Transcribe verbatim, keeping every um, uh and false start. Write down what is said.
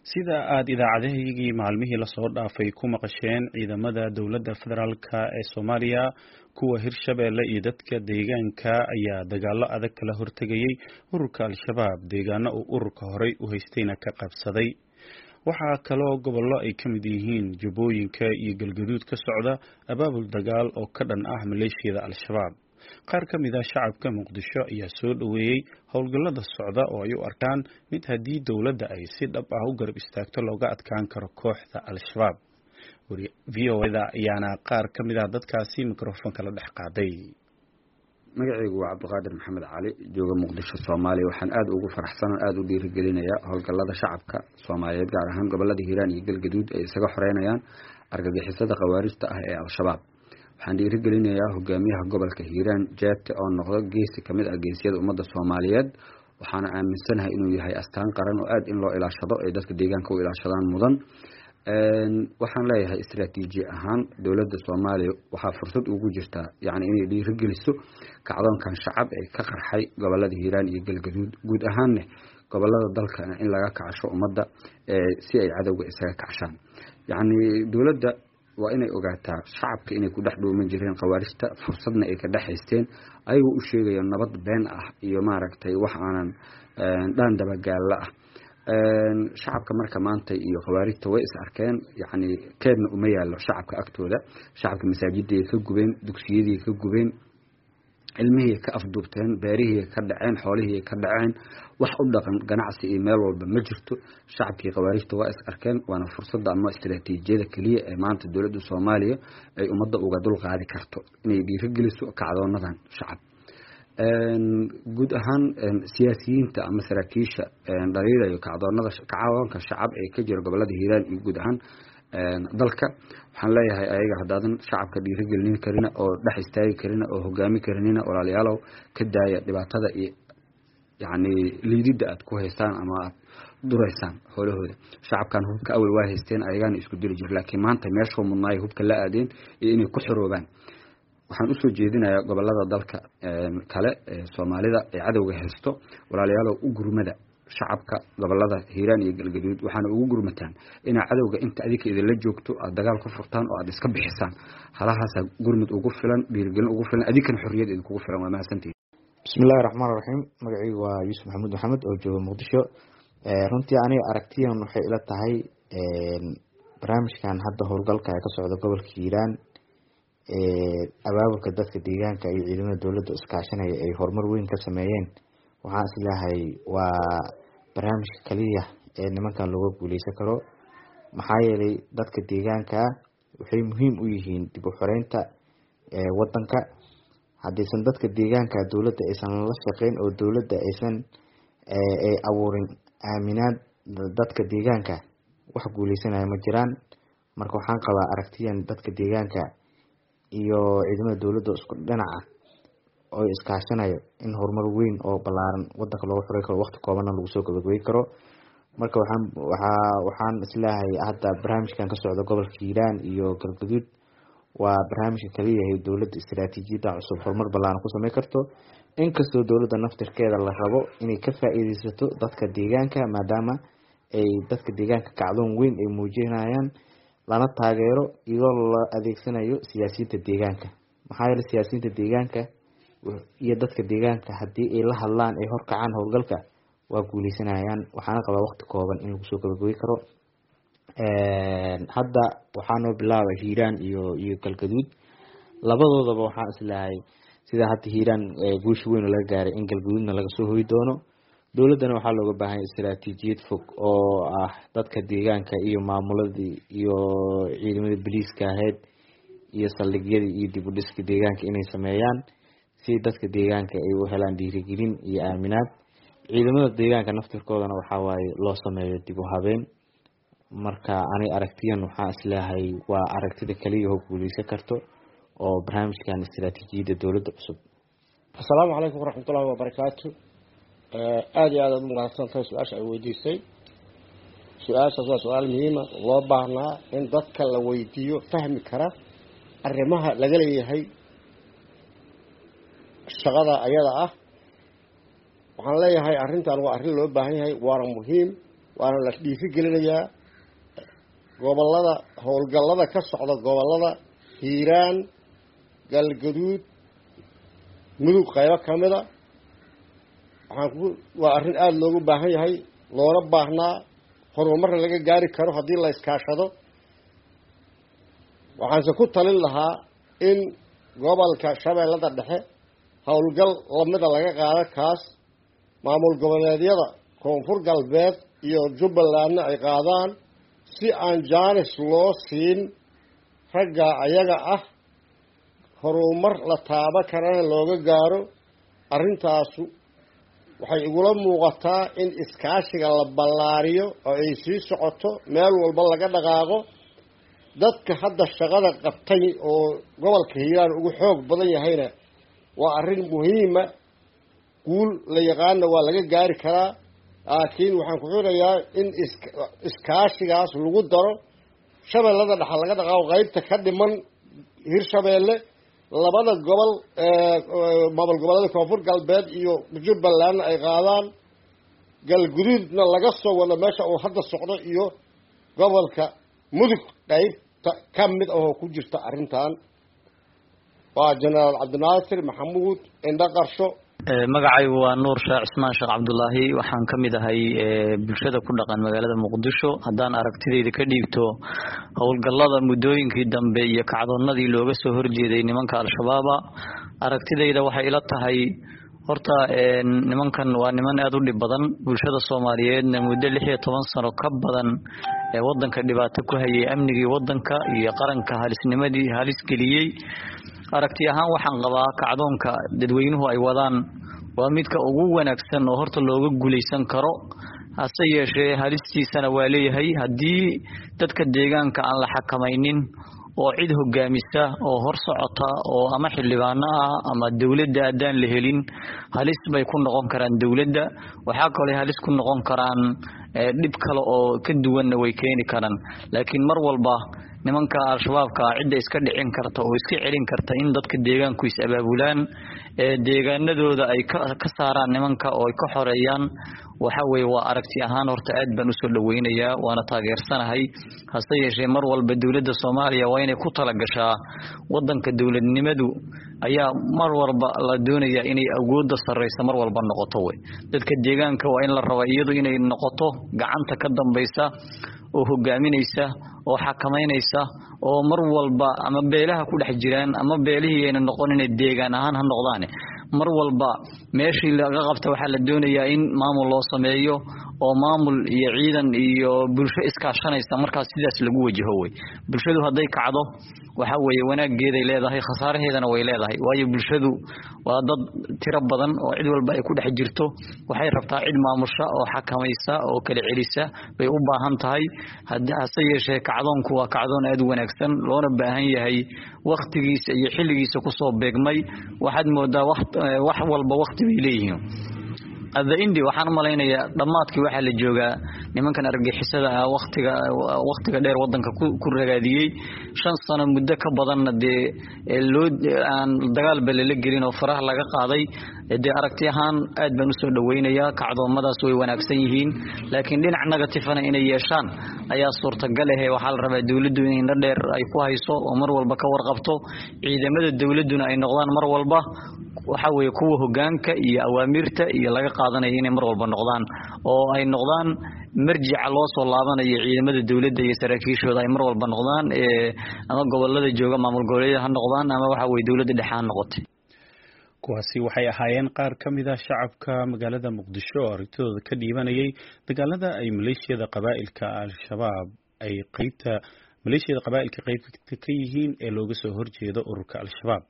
sida aad idaacadahaygii maalmihii lasoo dhaafay ku maqasheen ciidamada dowladda federaalka ee Soomaaliya kuwa Hirshabeelle iyo dadka deegaanka ayaa dagaalo adag kala hortegayay ururka Al-Shabaab deegaano uu ururka horey u haystayna ka qabsaday waxaa kaloo gobollo ay ka mid yihiin Jubbooyinka iyo Galgaduud ka socda abaabul dagaal oo ka dhan ah maleeshiyada Al-Shabaab qaar ka mid ah shacabka Muqdisho ayaa soo dhaweeyay howlgallada socda oo ay u arkaan mid haddii dowladda ay si dhab ah u garab istaagto looga adkaan karo kooxda Al-Shabaab V O A-da ayaana qaar ka mid ah dadkaasi mikrofoonka la dhex qaaday magacaygu waa Cabdiqaadir Maxamed Cali jooga Muqdisho Soomaaliya waxaan aad ugu faraxsan aad u dhiirigelinayaa howlgallada shacabka Soomaaliyeed gaar ahaan gobolada Hiiraan iyo Galgaduud ay isaga xoreynayaan argagixisada khawaarijta ah ee Al-Shabaab waxaan dhiirigelinayaa hogaamiyaha gobolka Hiiraan Jeete oo noqdo geesi kamid ah geesiyada ummadda Soomaaliyeed waxaana aaminsanahay inuu yahay astaan qaran oo aad in loo ilaashado ay dadka deegaanka u ilaashadaan mudan waxaan leeyahay istiraatiiji ahaan dowladda Soomaaliya waxaa fursad ugu jirta yani inay dhiirigeliso kacdoonkan shacab ee ka qarxay gobolada Hiiraan iyo Galgaduud guud ahaan gobolada dalka in laga kacasho ummadda si ay cadawga isaga kacashaan yani dowladda waa inay ogaataa shacabka inay ku dhex dhuuman jireen khawaarijta fursadna ay ka dhaxaysteen ayagoo u sheegaya nabad been ah iyo maaragtay wax aanan dhan dabagaala ah shacabka marka maanta iyo khawaarijta way is arkeen yani keedna uma yaalo shacabka agtooda shacabka masaajidda ka gubeen dugsiyadii ka gubeen ilmihii ka afduubteen beerihii ka dhaceen xoolihii ka dhaceen wax u dhaqan ganacsi iyo meel walba ma jirto shacabkii khawaarijta waa is arkeen waana fursadda ama istiraatiijiyada kaliya ee maanta dowladda Soomaaliya ay ummadda uga dul qaadi karto inay dhiirigeliso kacdoonadan shacab guud ahaan siyaasiyiinta ama saraakiisha dhaliilaya kacdoonada kacdoonka shacab ee ka jira gobolada Hiiraan iyo guud ahaan dalka waxaan leeyahay ayaga hadaadan shacabka dhiirigelin karina oo dhex istaagi karina oo hogaami karina walaalayaalow ka daaya dhibaatada iyo yani liidida aad ku haystaan ama aad dureysaan xoolahooda shacabkan hubka awal waa haysteen ayagana isku diri jir laakiin maanta meesha mudnaay hubka la aadeen iyo inay ku xiroobaan waxaan u soo jeedinayaa gobolada dalka kale ee Soomaalida ee cadawga haysto walaalayaalow u gurmada shacabka gobolada Hiiraan iyo Galgaduud waxaana ugu gurmataan in cadawga inta adika idin la joogto aad dagaal ku furtaan oo aad iska bixisaan halahaas gurmad ugu filan dhiirigelin ugu filan adikan xorriyad idin kugu filan waa mahadsantiin bismillaahir rahmaanir rahiim magacaygu waa Yuusuf Maxamuud Maxamed oo jooga Muqdisho runtii aniga aragtiyan waxay ila tahay barnaamijkan hadda howlgalka ee ka socda gobolka Hiiraan ee abaabulka dadka deegaanka iyo ciidamada dowladda iskaashanaya ay horumar weyn ka sameeyeen waxaan islaahay waa barnaamij kaliya ee nimankan looga guuleysan karo maxaa yeelay dadka deegaanka waxay muhiim u yihiin dib u xoreynta ee wadanka haddaysan dadka deegaanka dowladda aysan la shaqeyn oo dowladda aysan ay abuurin aaminaad dadka deegaanka wax guuleysanaya ma jiraan marka waxaan qabaa aragtiyan dadka deegaanka iyo ciidamada dowladda isku dhinaca oo iskaashanayo in horumar weyn oo balaaran wadanka looga xoreyn karo waqti kooban lagu soo gabagabeyn karo marka waxaan waxa waxaan islaahay hadda barnaamijkan ka socda gobolka Hiiraan iyo Galgaduud waa barnaamij kaliya ee dowladda istiraatiijiyada cusub horumar balaaran ku sameyn karto inkastoo dowladda naftirkeeda la rabo inay ka faa'iideysato dadka deegaanka maadaama ay dadka deegaanka kacdoon weyn ay muujinayaan lana taageero iyadoo la adeegsanayo siyaasiyiinta deegaanka maxaa yeelay siyaasiyiinta deegaanka iyo dadka deegaanka haddii ay la hadlaan ay horkacaan howlgalka waa guuleysanayaan waxaana qabaa waqti kooban in lagu soo gabagabeyn karo hadda waxaanoo bilaabay Hiiraan iyo iyo Galgaduud labadoodaba waxaan islaahay sida hadda Hiiraan guush weyn laga gaaray in Galgaduudna laga soo hoy doono dowladana waxaa looga baahan yahay istiraatiijiyad fog oo ah dadka deegaanka iyo maamuladii iyo ciidamada booliiska ahayd iyo saldhigyadii iyo dib u dhiska deegaanka inay sameeyaan si dadka deegaanka ay u helaan dhiirigelin iyo aaminaad ciidamada deegaanka naftirkoodana waxaa waaye loo sameeyo dib u habeen marka ani aragtiyan waxaan islaahay waa aragtida kaliya oo guuleysan karto oo barnaamijkan istiraatiijiyada dowladda cusub assalaamu calaykum waraxmatullaahi wabarakaatu aad iyo aad aad umahadsantahay su-aasha ay weydiisay su-aashaas waa su-aal muhiima loo baahnaa in dadka la weydiiyo fahmi kara arrimaha laga leeyahay shaqada ayada ah waxaan leeyahay arrintan waa arrin loo baahan yahay waana muhiim waana la dhiifi gelinayaa gobolada howlgallada ka socda gobolada hiiraan galgaduud mudug qaybo ka mida waxaan ku waa arrin aada loogu baahan yahay loona baahnaa horumarna laga gaari karo haddii la iskaashado waxaanse ku talin lahaa in gobolka shabeellada dhexe howlgal lamida laga qaado kaas maamul goboleedyada koonfur galbeed iyo jubbalandna ay qaadaan si aan jaanis loo siin ragga ayaga ah horumar la taaba karana looga gaaro arrintaasu waxay igula muuqataa in iskaashiga la ballaariyo oo ay sii socoto meel walba laga dhaqaaqo dadka hadda shaqada qabtay oo gobolka hiiraan ugu xoog badan yahayna waa arrin muhiima guul la yaqaana waa laga gaari karaa laakiin waxaan ku xirayaa in iskaashigaas lagu daro shabeellada dhexe laga dhaqaaqo qaybta ka dhiman hirshabeelle labada gobol maamul goboleeda koonfur galbeed iyo jubbalandna ay qaadaan galguduudna laga soo wado meesha uu hadda socdo iyo gobolka mudug qaybta ka mid ahoo ku jirta arrintan waa jenaraal cabdinaasir maxamuud indho qarsho magacaygu waa nuur sheekh cismaan sheekh cabdullaahi waxaan ka mid ahay bulshada ku dhaqan magaalada muqdisho haddaan aragtidayda ka dhiibto howlgallada muddooyinkii dambe iyo kacdoonnadii looga soo horjeeday nimanka al-shabaaba aragtidayda waxay ila tahay horta nimankan waa niman aada u dhib badan bulshada soomaaliyeedna muddo lix iyo toban sano ka badan ee wadanka dhibaato ku hayay amnigii wadanka iyo qaranka halisnimadii halis geliyey aragti ahaan waxaan qabaa kacdoonka dadweynuhu ay wadaan waa midka ugu wanaagsan oo horta looga guuleysan karo hase yeeshee halistiisana waa leeyahay haddii dadka deegaanka aan la xakamaynin oo cid hogaamisa oo hor socota oo ama xildhibaano ah ama dawladda aadaan la helin halis bay ku noqon karaan dawladda waxaa kaloo halis ku noqon karaan dhib kale oo ka duwanna way keeni karaan laakiin mar walba nimanka al-shabaabka cidda iska dhicin karta oo iska celin karta in dadka deegaanku is abaabulaan ee deegaanadooda ay ka saaraan nimanka oo ay ka xoreeyaan waxa weeye waa aragti ahaan horta aad baan u soo dhaweynayaa waana taageersanahay hase yeeshee mar walba dawladda Soomaaliya waa inay ku tala gashaa wadanka dawladnimadu ayaa mar walba la doonayaa inay awoodda sareysa mar walba noqoto way dadka deegaanka waa in la rabo iyadu inay noqoto gacanta ka dambaysa oo hogaaminaysa oo xakameynaysa oo mar walba ama beelaha ku dhex jiraan ama beelihii ay noqon inay deegaan ahaan ha noqdaan mar walba meeshii laga qabto waxa la doonayaa in maamul loo sameeyo oo maamul iyo ciidan iyo bulsho iskaashanaysa markaas sidaas lagu wajaho way bulshadu haday kacdo waxa weeye wanaageeda ay leedahay khasaaraheedana way leedahay waayo bulshadu waa dad tiro badan oo cid walba ay ku dhex jirto waxay rabtaa cid maamusha oo xakamaysa oo kala celisa bay u baahan tahay hase yeeshee kacdoonku waa kacdoon aad u wanaagsan loona baahan yahay waqtigiisa iyo xilligiisa ku soo beegmay waxaad moodaa wax walba waqti bay leeyihiin ada indi waxaan malaynayaa dhamaadkii waxa la joogaa nimankan argagixisada ah waqtiga waqtiga dheer wadanka ku ragaadiyay shan sano muddo ka badan de loo aan dagaal bal la gelin oo faraha laga qaaday de aragti ahaan aad baan u soo dhaweynayaa kacdoomadaas way wanaagsan yihiin laakiin dhinac negatifana inay yeeshaan ayaa suurtagal ah waxa la rabaa dawladdu inay indho dheer ay ku hayso oo mar walba ka warqabto ciidamada dawladuna ay noqdaan mar walba waxa weeye kuwa hogaanka iyo awaamirta iyo laga qaadanay inay mar walba noqdaan oo ay noqdaan marjica loo soo laabanayo ciidamada dawladda iyo saraakiishooda ay mar walba noqdaan ee ama gobolada jooga maamul goboleedyada ha noqdaan ama waxa weeye dawladda dhexe ha noqotay kuwaasi waxay ahaayeen qaar ka mid ah shacabka magaalada Muqdisho oo aragtidooda ka dhiibanayay dagaalada ay maleeshiyada qabaa'ilka al-shabaab ay qaybta maleeshiyada qabaa'ilka qaybta ka yihiin ee looga soo horjeedo ururka al-shabaab